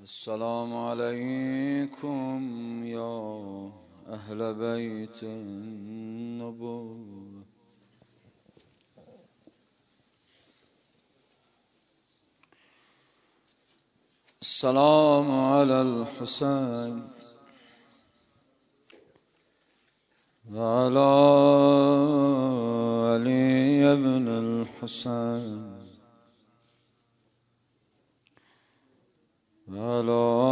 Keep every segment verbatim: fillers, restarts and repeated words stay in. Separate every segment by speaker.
Speaker 1: السلام عليكم يا أهل بيت النبوة. السلام على الحسين وعلى علي بن الحسين وعلى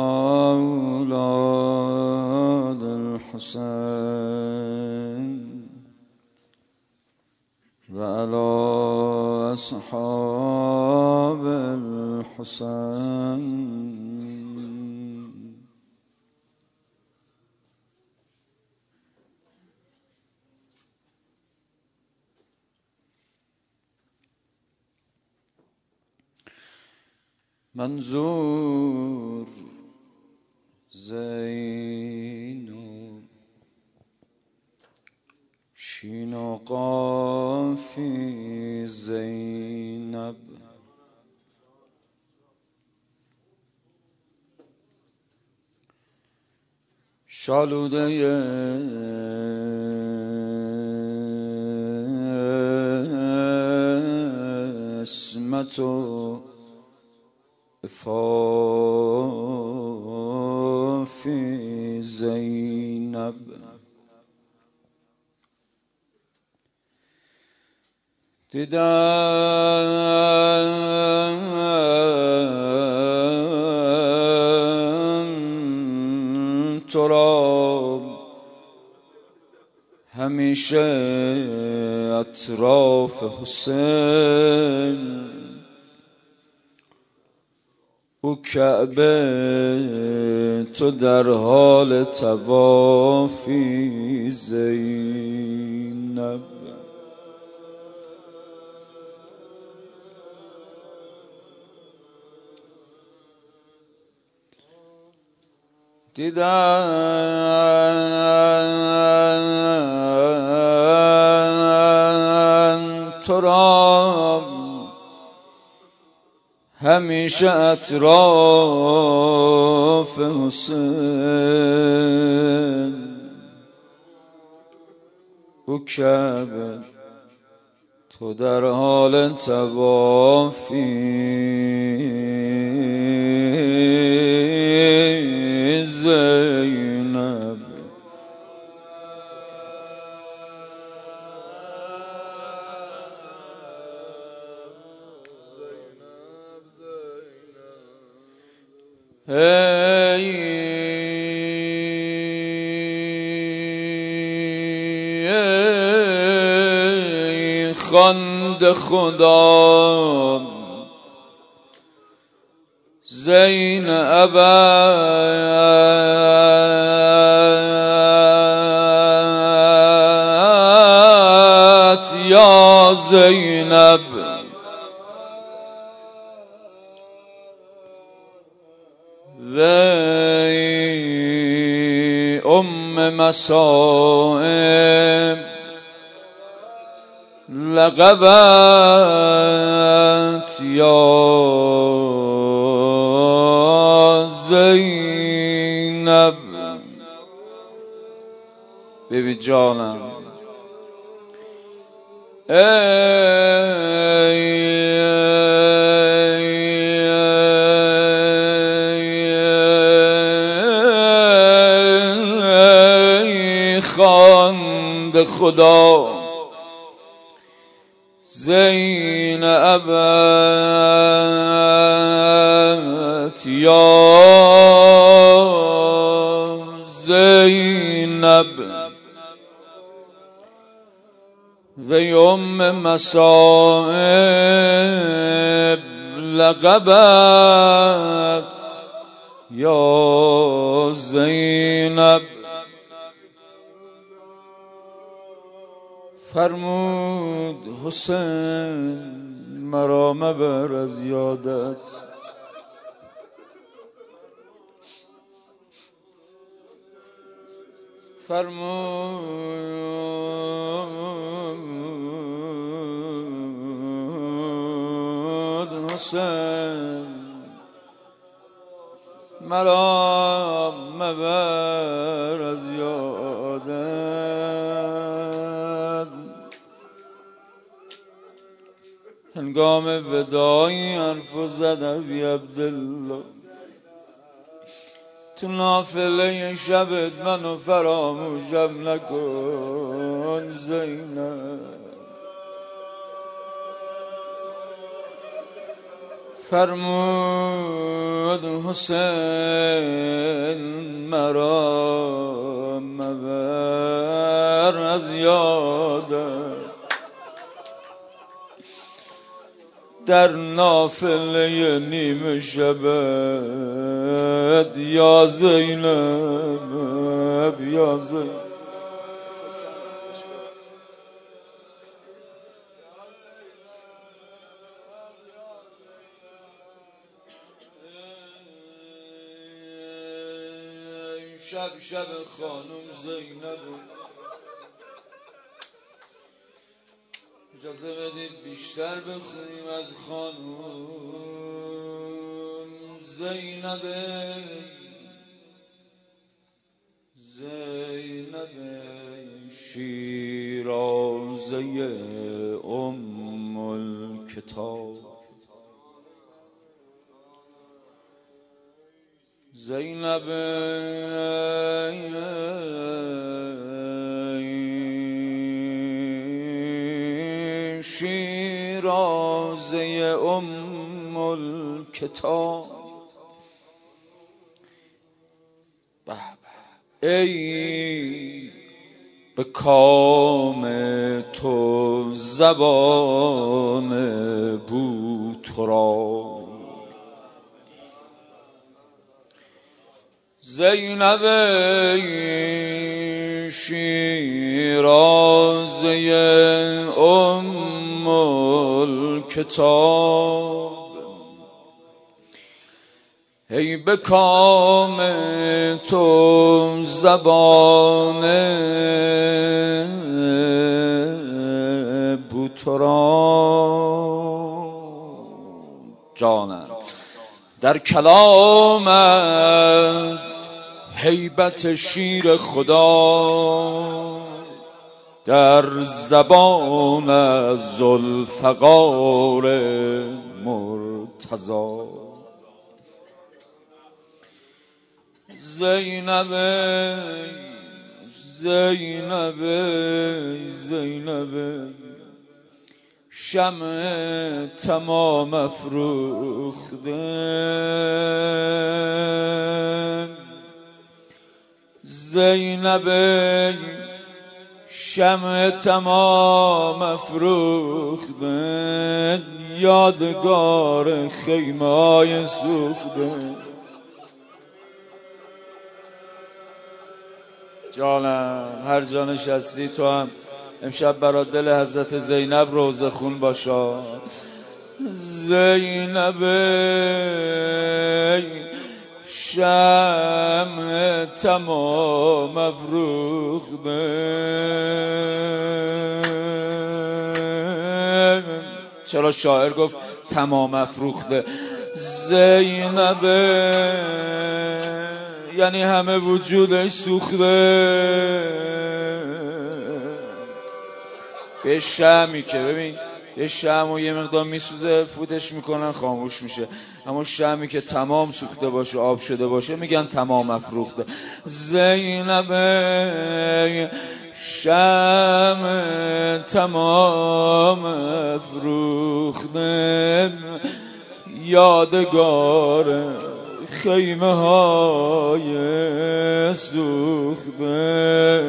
Speaker 1: أولاد الحسين وعلى أصحاب الحسين. منظور زينب شين قافي زينب شالوده اسمتو فافي زينب دیدن تو را همیشه اطراف حسین او کعبه تو در حال طوافی زینب دیدن تو را همیشه اطراف حسین او کعبه تو در حال طوافی زینب ای خواند خدا زینبت یا زینب وی ام مصائب لقبت یا زینب. بیبی جانم ای خواند خدا زینبت یا زینب وی ام مصائب لقبت یا زینب. فرمود حسین مرا مبر از یادت فرمود حسین مرا مبر از یادت. هنگام وداعی حرف زد ابی عبدالله تو نافله شبت منو فراموشم نکن زینب. فرمود حسین مرا مبر از یادت. در نافله نیمه شبت یا زینب یا زینب. شب شب خانم زینب اجازه بدید بیشتر بخونیم از خانم زینب. زینب شیرازه ام الکتاب. زینب شیرازه ام الکتاب. ای به کام تو زبان بوترا. زینب شیرازه ام الکتاب. ای به کام تو زبان بوترا. جانم در کلامت هیبت شیر خدا، در زبان ذوالفقار مرتضی. زینب زینب زینب شمع تمام افروخته. زینب شمع تمام افروخته، یادگار خیمه های سوخته. جانم هر جا نشستی تو هم امشب برا دل حضرت زینب روزه خون باشا. زینب شمع تمام افروخته. چرا شاعر گفت تمام افروخته؟ زینب یعنی همه وجودش سوخته. به شمعی که ببین یه شمع و یه مقدار میسوزه فوتش میکنن خاموش میشه، اما شمعی که تمام سوخته باشه آب شده باشه میگن تمام افروخته. زینب شمع تمام افروخته، یادگار خیمه های سوخته.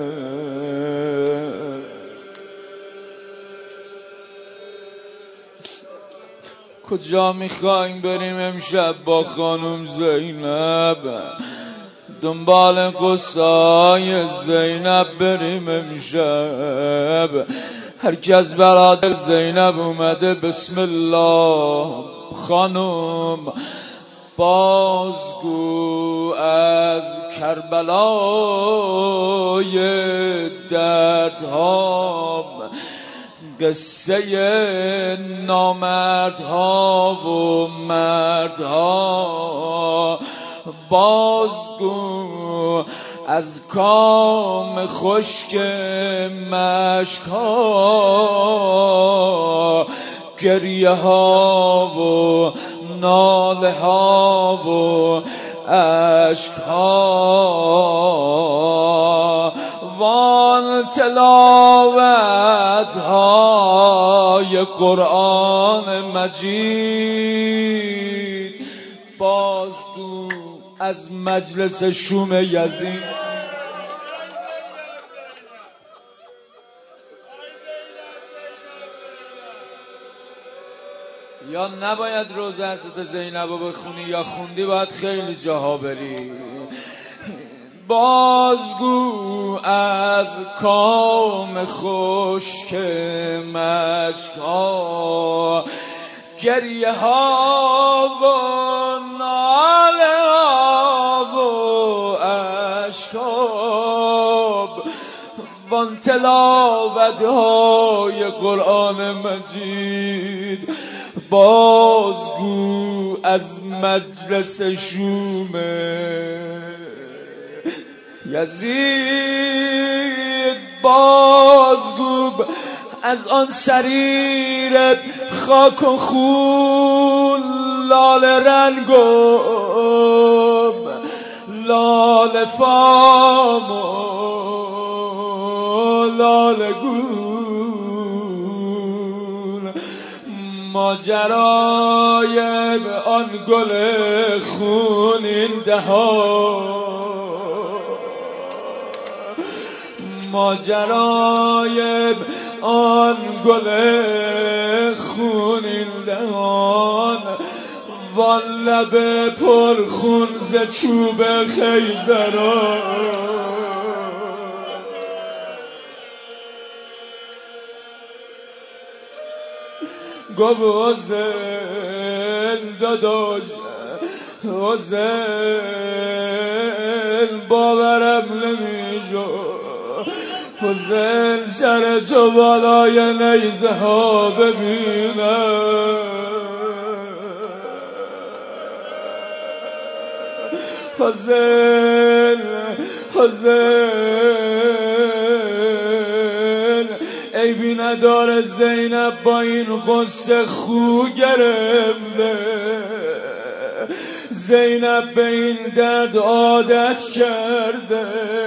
Speaker 1: کجا میخوایم بریم امشب با خانم زینب؟ دنبال قصای زینب بریم امشب. هر کس برادر زینب اومده بسم الله. خانم بازگو از کربلای دردها، قصه نامردها و مردها، بازگو از کام خشک مشک‌ها، گریه ها و ناله ها و عشق ها، وان تلاوت های قرآن مجید. بازگو از مجلس شوم یزید. یا نباید روزه حضرت زینب رو بخونی، یا خوندی باید خیلی جاها بری. بازگو از کام خشک مشک‌ها، گریه ها و ناله ها و عشق ها، وان تلاوت های قرآن مجید. بازگو از مجلس شوم یزید. بازگو از آن سریر خاک و خون، لاله رنگم لاله فام و لاله گون، ماجرای آن گل خونین دهان، ماجرای آن گل خونین دهان، وان لب پرخون ز چوب خیزران. گو حسین داداش حسین، باورم نمیشد حسین سر تو بالای نیزه ها ببینم. حسین حسین عیبی نداره زینب با این قصه خو گرفته. زینب به این درد عادت کرده.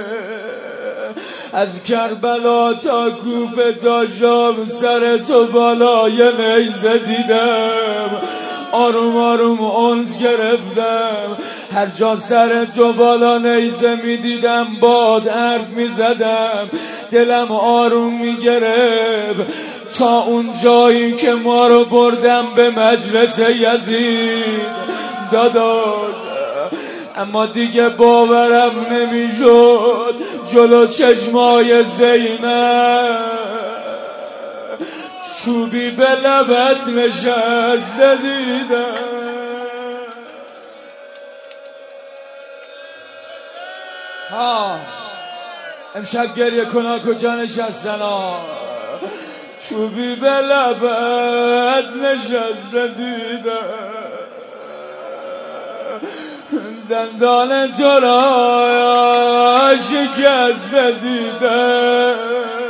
Speaker 1: از کربلا تا کوفه تا شام سر تو بالای نیزه دیدم، آروم آروم انس گرفتم. هر جا سر تو بالا نیزه می دیدم باد حرف می زدم، دلم آروم می گرفت تا اون جایی که ما رو بردم به مجلس یزید. داداش اما دیگه باورم نمیشد جلو چشمای زینب چوبی به لبت نشسته دیدم. ها امشب گریه کنا کجا نشستن ها؟ چوبی به لبت نشسته دیدم، دندان تو را شکسته دیدم.